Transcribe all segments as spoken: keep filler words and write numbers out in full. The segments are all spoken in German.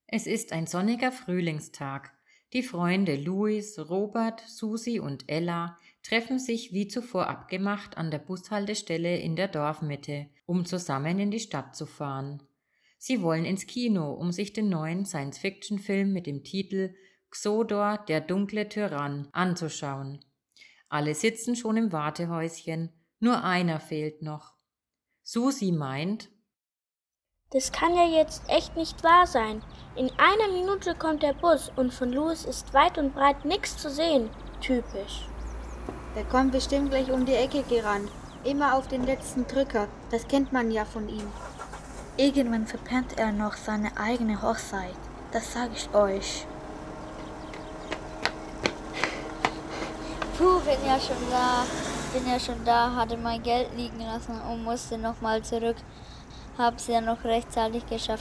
Es ist ein sonniger Frühlingstag. Die Freunde Louis, Robert, Susi und Ella treffen sich wie zuvor abgemacht an der Bushaltestelle in der Dorfmitte, um zusammen in die Stadt zu fahren. Sie wollen ins Kino, um sich den neuen Science-Fiction-Film mit dem Titel Xodor, der dunkle Tyrann anzuschauen. Alle sitzen schon im Wartehäuschen, nur einer fehlt noch. Susi meint: Das kann ja jetzt echt nicht wahr sein. In einer Minute kommt der Bus und von Louis ist weit und breit nichts zu sehen. Typisch. Der kommt bestimmt gleich um die Ecke gerannt. Immer auf den letzten Drücker. Das kennt man ja von ihm. Irgendwann verpennt er noch seine eigene Hochzeit. Das sage ich euch. Puh, bin ja schon da. Bin ja schon da, hatte mein Geld liegen lassen und musste nochmal zurück. Hab's ja noch rechtzeitig geschafft.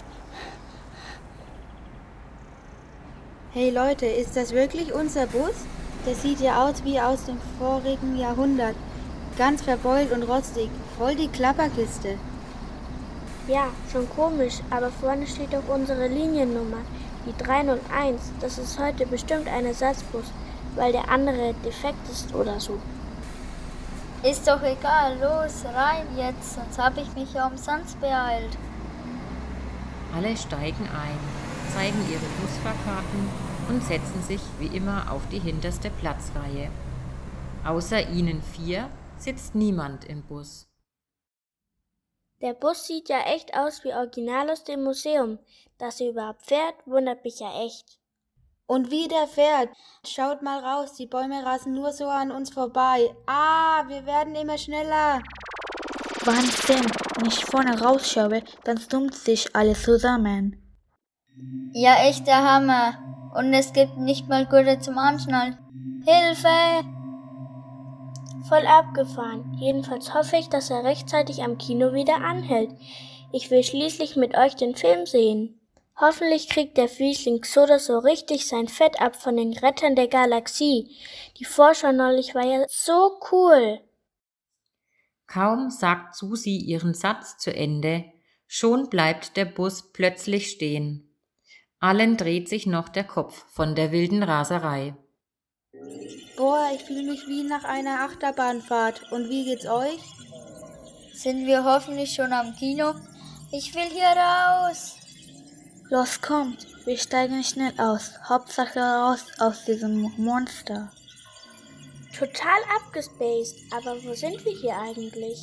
Hey Leute, ist das wirklich unser Bus? Der sieht ja aus wie aus dem vorigen Jahrhundert. Ganz verbeult und rostig. Voll die Klapperkiste. Ja, schon komisch, aber vorne steht doch unsere Liniennummer, die drei null eins. Das ist heute bestimmt ein Ersatzbus, weil der andere defekt ist oder so. Ist doch egal, los, rein jetzt, sonst hab ich mich ja umsonst beeilt. Alle steigen ein, zeigen ihre Busfahrkarten und setzen sich wie immer auf die hinterste Platzreihe. Außer ihnen vier sitzt niemand im Bus. Der Bus sieht ja echt aus wie original aus dem Museum. Dass er überhaupt fährt, wundert mich ja echt. Und wie der fährt. Schaut mal raus, die Bäume rasen nur so an uns vorbei. Ah, wir werden immer schneller. Wahnsinn, wenn ich vorne rausschaue, dann summt sich alles zusammen. Ja, echt der Hammer. Und es gibt nicht mal Gurte zum Anschnallen. Hilfe! Voll abgefahren. Jedenfalls hoffe ich, dass er rechtzeitig am Kino wieder anhält. Ich will schließlich mit euch den Film sehen. Hoffentlich kriegt der Fiesling Xodor so richtig sein Fett ab von den Rettern der Galaxie. Die Vorschau neulich war ja so cool. Kaum sagt Susi ihren Satz zu Ende, schon bleibt der Bus plötzlich stehen. Allen dreht sich noch der Kopf von der wilden Raserei. Boah, ich fühle mich wie nach einer Achterbahnfahrt. Und wie geht's euch? Sind wir hoffentlich schon am Kino? Ich will hier raus. Los, kommt, wir steigen schnell aus. Hauptsache raus aus diesem Monster. Total abgespaced, aber wo sind wir hier eigentlich?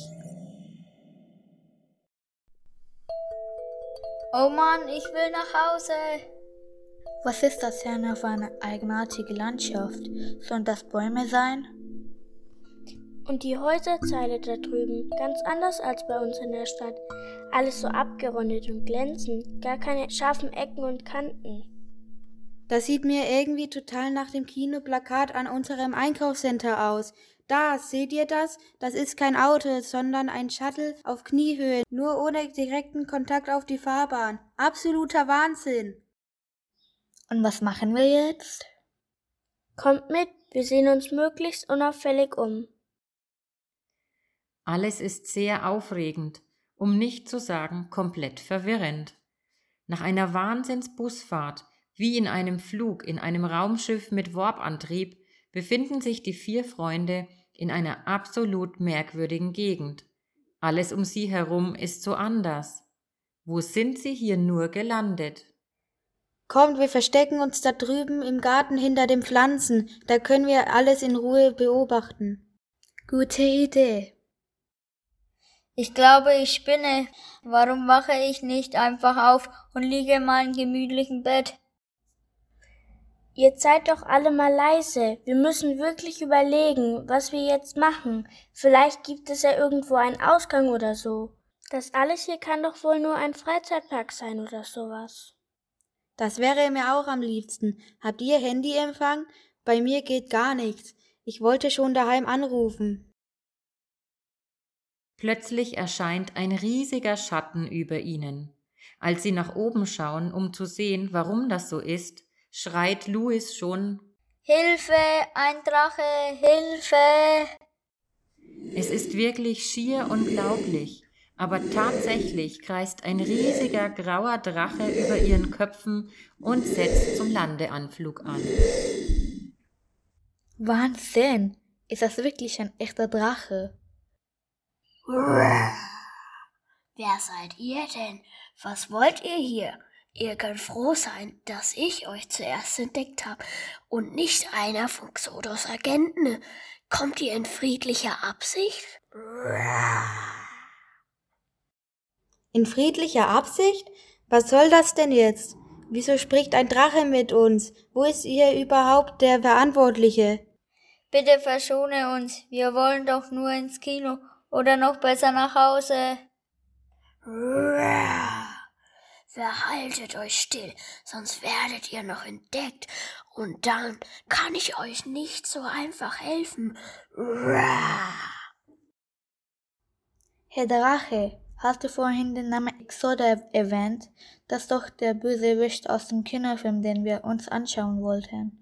Oh Mann, ich will nach Hause. Was ist das denn für eine eigenartige Landschaft? Sollen das Bäume sein? Und die Häuserzeile da drüben, ganz anders als bei uns in der Stadt. Alles so abgerundet und glänzend, gar keine scharfen Ecken und Kanten. Das sieht mir irgendwie total nach dem Kinoplakat an unserem Einkaufscenter aus. Da, seht ihr das? Das ist kein Auto, sondern ein Shuttle auf Kniehöhe, nur ohne direkten Kontakt auf die Fahrbahn. Absoluter Wahnsinn! Und was machen wir jetzt? Kommt mit, wir sehen uns möglichst unauffällig um. Alles ist sehr aufregend, um nicht zu sagen komplett verwirrend. Nach einer Wahnsinnsbusfahrt, wie in einem Flug in einem Raumschiff mit Warp-Antrieb, befinden sich die vier Freunde in einer absolut merkwürdigen Gegend. Alles um sie herum ist so anders. Wo sind sie hier nur gelandet? Kommt, wir verstecken uns da drüben im Garten hinter den Pflanzen. Da können wir alles in Ruhe beobachten. Gute Idee. Ich glaube, ich spinne. Warum wache ich nicht einfach auf und liege in meinem gemütlichen Bett? Ihr seid doch alle mal leise. Wir müssen wirklich überlegen, was wir jetzt machen. Vielleicht gibt es ja irgendwo einen Ausgang oder so. Das alles hier kann doch wohl nur ein Freizeitpark sein oder sowas. Das wäre mir auch am liebsten. Habt ihr Handyempfang? Bei mir geht gar nichts. Ich wollte schon daheim anrufen. Plötzlich erscheint ein riesiger Schatten über ihnen. Als sie nach oben schauen, um zu sehen, warum das so ist, schreit Louis schon: Hilfe, ein Drache, Hilfe! Es ist wirklich schier unglaublich. Aber tatsächlich kreist ein riesiger grauer Drache über ihren Köpfen und setzt zum Landeanflug an. Wahnsinn! Ist das wirklich ein echter Drache? Wer seid ihr denn? Was wollt ihr hier? Ihr könnt froh sein, dass ich euch zuerst entdeckt habe und nicht einer von Xodos Agenten. Kommt ihr in friedlicher Absicht? In friedlicher Absicht? Was soll das denn jetzt? Wieso spricht ein Drache mit uns? Wo ist hier überhaupt der Verantwortliche? Bitte verschone uns, wir wollen doch nur ins Kino oder noch besser nach Hause. Verhaltet euch still, sonst werdet ihr noch entdeckt und dann kann ich euch nicht so einfach helfen. Herr Drache, hast du vorhin den Namen Xoda erwähnt? Das ist doch der Bösewicht aus dem Kinofilm, den wir uns anschauen wollten.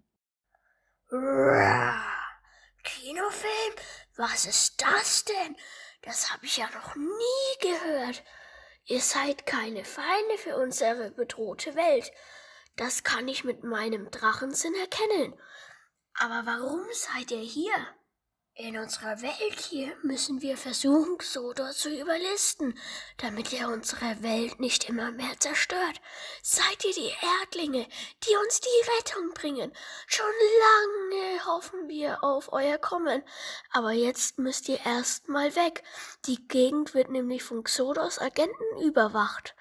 Kinofilm? Was ist das denn? Das habe ich ja noch nie gehört. Ihr seid keine Feinde für unsere bedrohte Welt. Das kann ich mit meinem Drachensinn erkennen. Aber warum seid ihr hier? In unserer Welt hier müssen wir versuchen, Xodor zu überlisten, damit er unsere Welt nicht immer mehr zerstört. Seid ihr die Erdlinge, die uns die Rettung bringen? Schon lange hoffen wir auf euer Kommen, aber jetzt müsst ihr erst mal weg. Die Gegend wird nämlich von Xodos Agenten überwacht.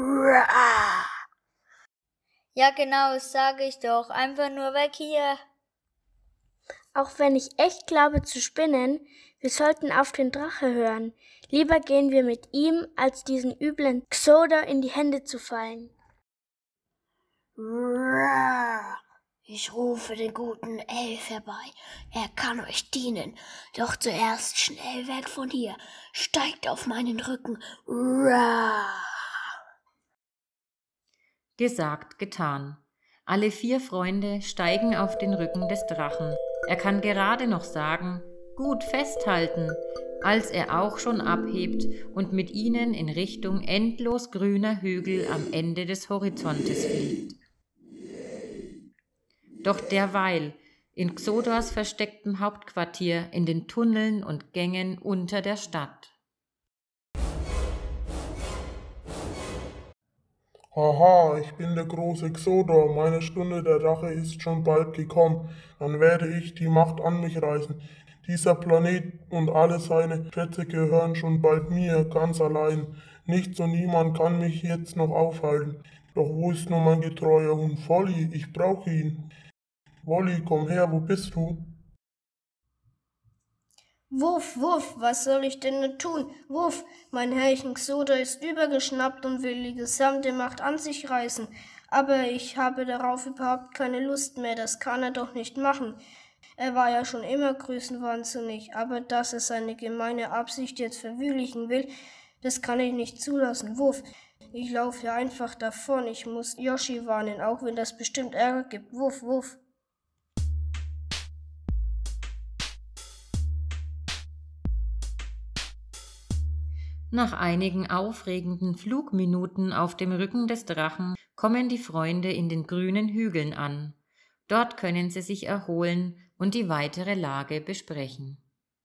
Ja genau, das sage ich doch. Einfach nur weg hier. Auch wenn ich echt glaube zu spinnen, wir sollten auf den Drache hören. Lieber gehen wir mit ihm, als diesen üblen Xodor in die Hände zu fallen. Ich rufe den guten Elf herbei. Er kann euch dienen. Doch zuerst schnell weg von hier. Steigt auf meinen Rücken. Gesagt, getan. Alle vier Freunde steigen auf den Rücken des Drachen. Er kann gerade noch sagen, gut festhalten, als er auch schon abhebt und mit ihnen in Richtung endlos grüner Hügel am Ende des Horizontes fliegt. Doch derweil, in Xodors verstecktem Hauptquartier, in den Tunneln und Gängen unter der Stadt. Haha, ich bin der große Xodor, meine Stunde der Rache ist schon bald gekommen, dann werde ich die Macht an mich reißen. Dieser Planet und alle seine Schätze gehören schon bald mir, ganz allein. Nichts und niemand kann mich jetzt noch aufhalten. Doch wo ist nur mein getreuer Hund Wolli? Ich brauche ihn. Wolli, komm her, wo bist du? Wuff, wuff, was soll ich denn nur tun? Wuff, mein Herrchen Xodor ist übergeschnappt und will die gesamte Macht an sich reißen. Aber ich habe darauf überhaupt keine Lust mehr, das kann er doch nicht machen. Er war ja schon immer größenwahnsinnig, aber dass er seine gemeine Absicht jetzt verwirklichen will, das kann ich nicht zulassen. Wuff, ich laufe ja einfach davon, ich muss Yoshi warnen, auch wenn das bestimmt Ärger gibt. Wuff, wuff. Nach einigen aufregenden Flugminuten auf dem Rücken des Drachen kommen die Freunde in den grünen Hügeln an. Dort können sie sich erholen und die weitere Lage besprechen.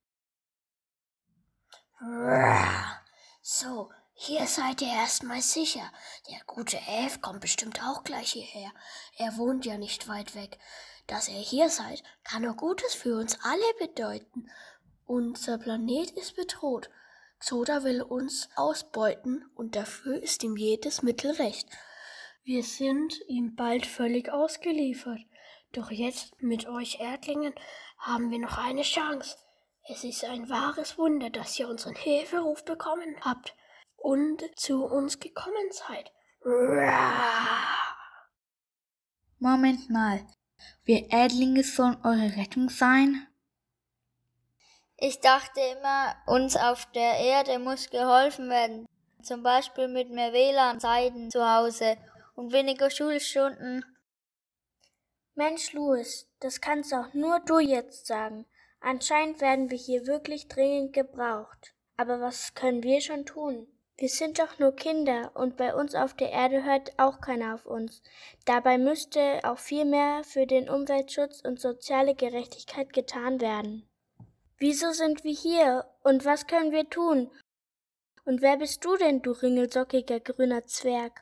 So, hier seid ihr erstmal sicher. Der gute Elf kommt bestimmt auch gleich hierher. Er wohnt ja nicht weit weg. Dass ihr hier seid, kann nur Gutes für uns alle bedeuten. Unser Planet ist bedroht. Xodor will uns ausbeuten und dafür ist ihm jedes Mittel recht. Wir sind ihm bald völlig ausgeliefert. Doch jetzt mit euch Erdlingen haben wir noch eine Chance. Es ist ein wahres Wunder, dass ihr unseren Hilferuf bekommen habt und zu uns gekommen seid. Moment mal, wir Erdlinge sollen eure Rettung sein? Ich dachte immer, uns auf der Erde muss geholfen werden. Zum Beispiel mit mehr W L A N-Zeiten zu Hause und weniger Schulstunden. Mensch, Louis, das kannst auch nur du jetzt sagen. Anscheinend werden wir hier wirklich dringend gebraucht. Aber was können wir schon tun? Wir sind doch nur Kinder und bei uns auf der Erde hört auch keiner auf uns. Dabei müsste auch viel mehr für den Umweltschutz und soziale Gerechtigkeit getan werden. Wieso sind wir hier und was können wir tun? Und wer bist du denn, du ringelsockiger grüner Zwerg?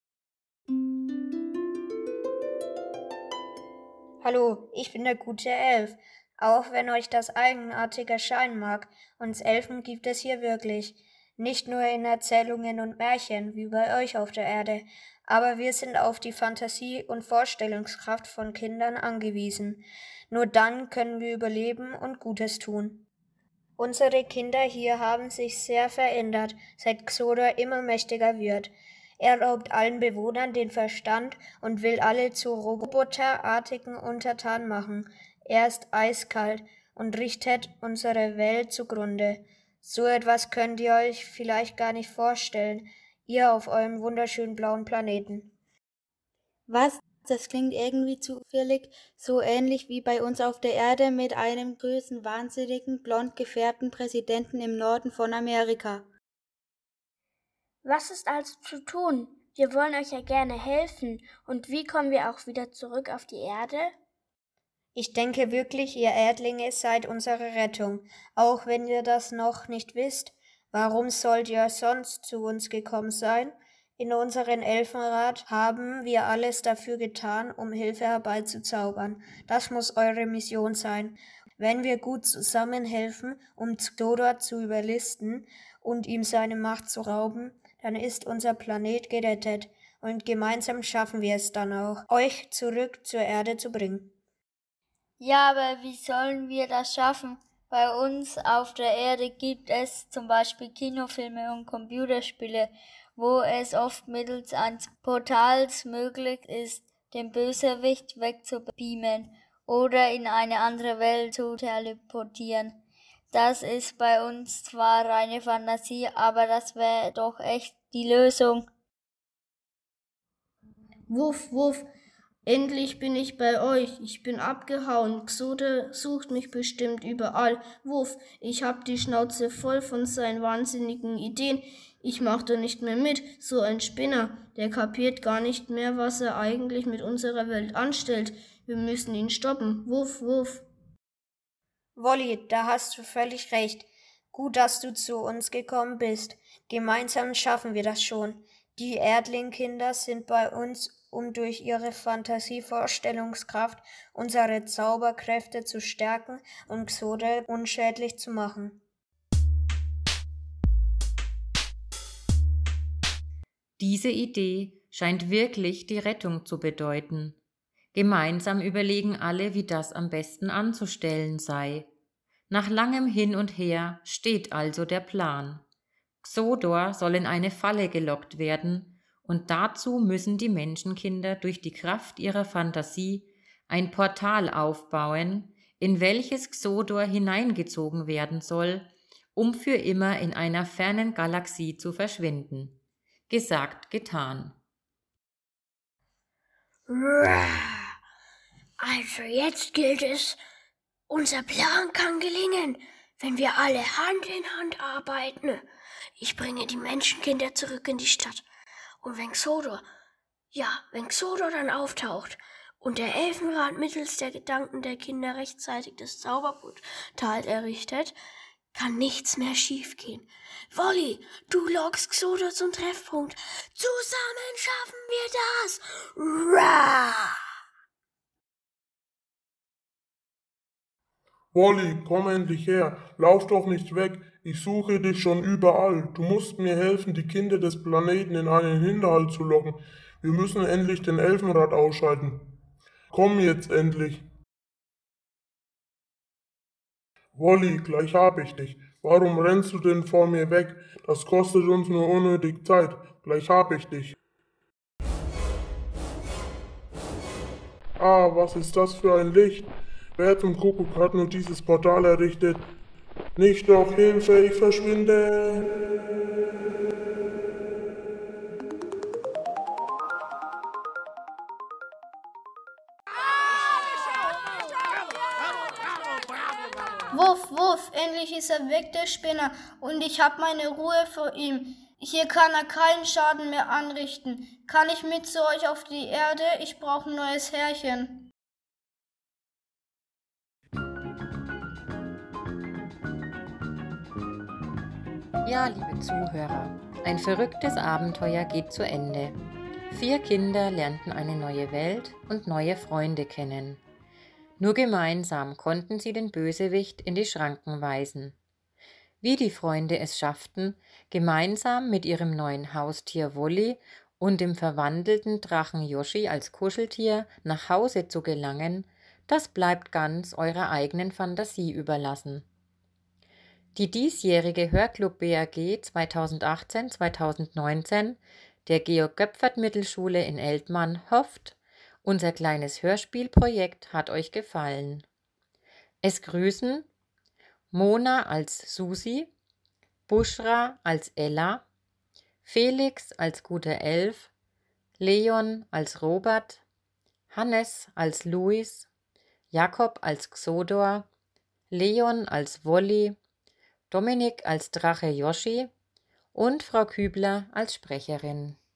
Hallo, ich bin der gute Elf. Auch wenn euch das eigenartig erscheinen mag, uns Elfen gibt es hier wirklich. Nicht nur in Erzählungen und Märchen, wie bei euch auf der Erde, aber wir sind auf die Fantasie und Vorstellungskraft von Kindern angewiesen. Nur dann können wir überleben und Gutes tun. Unsere Kinder hier haben sich sehr verändert, seit Xodor immer mächtiger wird. Er raubt allen Bewohnern den Verstand und will alle zu roboterartigen Untertanen machen. Er ist eiskalt und richtet unsere Welt zugrunde. So etwas könnt ihr euch vielleicht gar nicht vorstellen, ihr auf eurem wunderschönen blauen Planeten. Was? Das klingt irgendwie zufällig so ähnlich wie bei uns auf der Erde mit einem größten, wahnsinnigen, blond gefärbten Präsidenten im Norden von Amerika. Was ist also zu tun? Wir wollen euch ja gerne helfen. Und wie kommen wir auch wieder zurück auf die Erde? Ich denke wirklich, ihr Erdlinge seid unsere Rettung, auch wenn ihr das noch nicht wisst. Warum sollt ihr sonst zu uns gekommen sein? In unserem Elfenrat haben wir alles dafür getan, um Hilfe herbeizuzaubern. Das muss eure Mission sein. Wenn wir gut zusammenhelfen, um Xodor zu überlisten und ihm seine Macht zu rauben, dann ist unser Planet gerettet und gemeinsam schaffen wir es dann auch, euch zurück zur Erde zu bringen. Ja, aber wie sollen wir das schaffen? Bei uns auf der Erde gibt es zum Beispiel Kinofilme und Computerspiele, wo es oft mittels eines Portals möglich ist, den Bösewicht wegzubeamen oder in eine andere Welt zu teleportieren. Das ist bei uns zwar reine Fantasie, aber das wäre doch echt die Lösung. Wuff, wuff, endlich bin ich bei euch. Ich bin abgehauen. Xodor sucht mich bestimmt überall. Wuff, ich hab die Schnauze voll von seinen wahnsinnigen Ideen. Ich mach da nicht mehr mit. So ein Spinner, der kapiert gar nicht mehr, was er eigentlich mit unserer Welt anstellt. Wir müssen ihn stoppen. Wuff, wuff. Wolli, da hast du völlig recht. Gut, dass du zu uns gekommen bist. Gemeinsam schaffen wir das schon. Die Erdlingkinder sind bei uns, um durch ihre Fantasievorstellungskraft unsere Zauberkräfte zu stärken und Xodor unschädlich zu machen. Diese Idee scheint wirklich die Rettung zu bedeuten. Gemeinsam überlegen alle, wie das am besten anzustellen sei. Nach langem Hin und Her steht also der Plan. Xodor soll in eine Falle gelockt werden, und dazu müssen die Menschenkinder durch die Kraft ihrer Fantasie ein Portal aufbauen, in welches Xodor hineingezogen werden soll, um für immer in einer fernen Galaxie zu verschwinden. Gesagt, getan. Also jetzt gilt es, unser Plan kann gelingen, wenn wir alle Hand in Hand arbeiten. Ich bringe die Menschenkinder zurück in die Stadt. Und wenn Xodor, ja, wenn Xodor dann auftaucht und der Elfenrat mittels der Gedanken der Kinder rechtzeitig das Zauberportal errichtet, kann nichts mehr schiefgehen. Wolli, du lockst Xodor zum Treffpunkt. Zusammen schaffen wir das. Rah! Wolli, komm endlich her, lauf doch nicht weg, ich suche dich schon überall. Du musst mir helfen, die Kinder des Planeten in einen Hinterhalt zu locken. Wir müssen endlich den Elfenrat ausschalten. Komm jetzt endlich. Wolli, gleich hab ich dich. Warum rennst du denn vor mir weg? Das kostet uns nur unnötig Zeit. Gleich hab ich dich. Ah, was ist das für ein Licht? Wer zum Kuckuck hat nur dieses Portal errichtet? Nicht doch, Hilfe, ich verschwinde! Wuff, wuff, endlich ist er weg, der Spinner, und ich hab meine Ruhe vor ihm. Hier kann er keinen Schaden mehr anrichten. Kann ich mit zu euch auf die Erde? Ich brauche ein neues Härchen. Ja, liebe Zuhörer, ein verrücktes Abenteuer geht zu Ende. Vier Kinder lernten eine neue Welt und neue Freunde kennen. Nur gemeinsam konnten sie den Bösewicht in die Schranken weisen. Wie die Freunde es schafften, gemeinsam mit ihrem neuen Haustier Wolli und dem verwandelten Drachen Yoshi als Kuscheltier nach Hause zu gelangen, das bleibt ganz eurer eigenen Fantasie überlassen. Die diesjährige Hörclub B A G zweitausendachtzehn zweitausendneunzehn der Georg-Göpfert-Mittelschule in Eltmann hofft, unser kleines Hörspielprojekt hat euch gefallen. Es grüßen Mona als Susi, Buschra als Ella, Felix als guter Elf, Leon als Robert, Hannes als Luis, Jakob als Xodor, Leon als Wolli, Dominik als Drache Yoshi und Frau Kübler als Sprecherin.